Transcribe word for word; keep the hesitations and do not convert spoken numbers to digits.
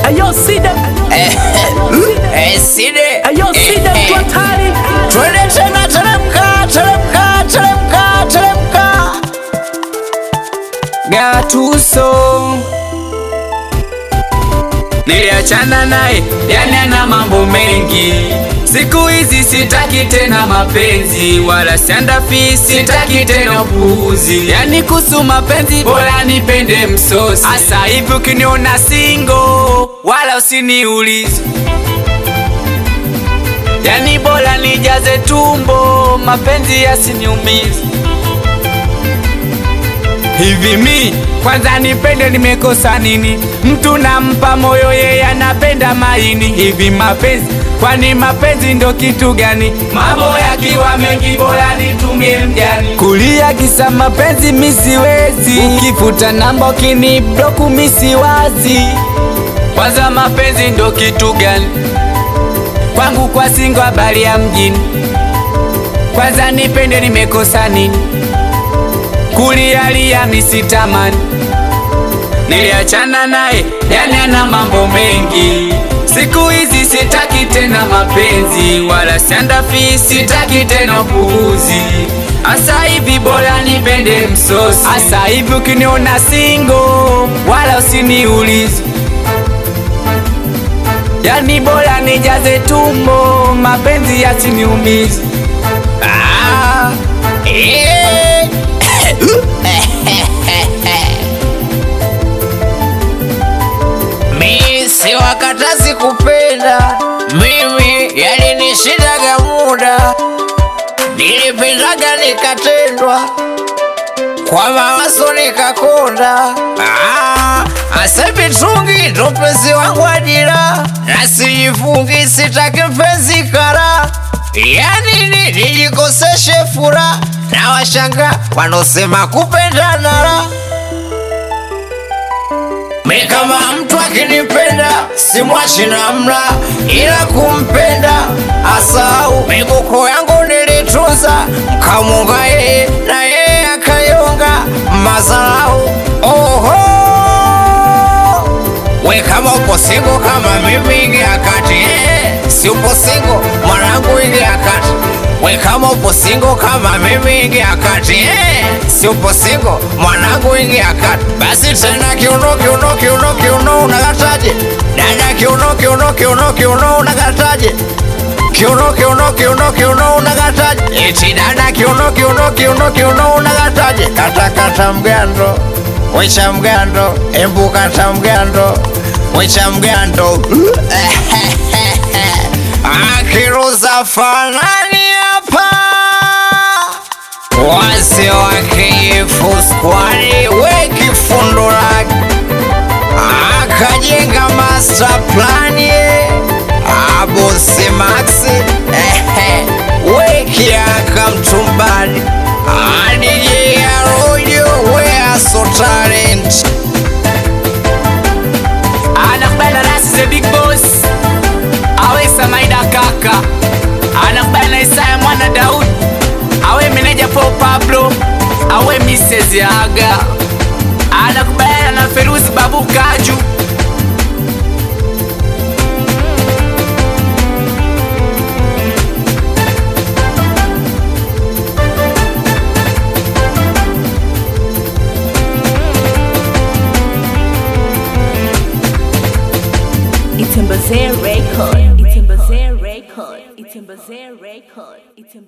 Ayo sida Eh side Ayo sida kwa tari Twende tena teremka teremka teremka teremka Gatuso niliachana naye, yani ana mambo mengi. Siku hizi sitaki tena mapenzi, wala siandafi, sitaki tena upuuzi. Yani kuhusu mapenzi bora nipende msosi. Asa hivi ukiniona single, wala usiniulize. Yani bora nijaze tumbo, mapenzi yasiniumize. Hivi mi kwanza nipende nimekosa nini? Mtu nampa moyo yeye anapenda maini. Hivi mapenzi, kwani mapenzi ndo kitu gani? Mambo yakiwa mengi bora nitumie mjani. Kulia kisa mapenzi mi siwezi, ukifuta namba ukini block mi siwazi. Kwanza mapenzi ndo kitu gani? Kwangu kwa singo habari ya mjini. Kwanza nipende nimekosa nini? Kulialia misitamani, niliachana naye, yani ana mambo mengi. Siku hizi sitaki tena mapenzi, wala siandafi, sitaki tena upuuzi. Asa hivi bora nipende msosi. Asa hivi ukiniona single, wala usiniulize. Yani bora nijaze tumbo, mapenzi yasiniumize. Ah, eh. Mi si wakatazi kupenda, mimi yalinishindaga muda. Nilipendaga nikatendwa, kwa mawazo nikakonda. Ah, asa mitungi ndo mpenzi wangu ajira, na sijifungi sitaki mpenzi kara. Yani nilikoseshe furaha, na washanga wanosema kupenda nara. Mi kama mtu akinipenda simwachi namna, ila kumpenda asau. Miguko yangu nilitunza, mkamunga yeye na yeye akayonga mazao. Oho, we kama upo single kama mimi ingia kati. eh, Si upo single mwanangu ingia kati. We kama upo single kama mimi ingia kati. eh, Si upo single mwanangu ingia kati. Basi tena kiuno kiuno kiuno kiuno unakataje? Dada kiuno kiuno kiuno kiuno unakataje? Kiuno kiuno kiuno kiuno unakataje? Eti dada kiuno kiuno kiuno kiuno unakataje? Kata kata mgando, wecha mgando, embu kata mgando, wecha mgando. Akiruza fanani hapa, wase wakifu squari weki fundo lake. Akajenga master plan ye, abosi maxi weki akamtumbani. Adije ya rojo wea so talent. Anakbala rasi the big boss, awe Samaida kaka. Anakbala Isaya mwana Daud, awe meneja Paul Pablo, awe Misses Yaga. Anakbala na Feruzi Babu Kaju. Itembeze record, Itembeze record, Itembeze record, Itembeze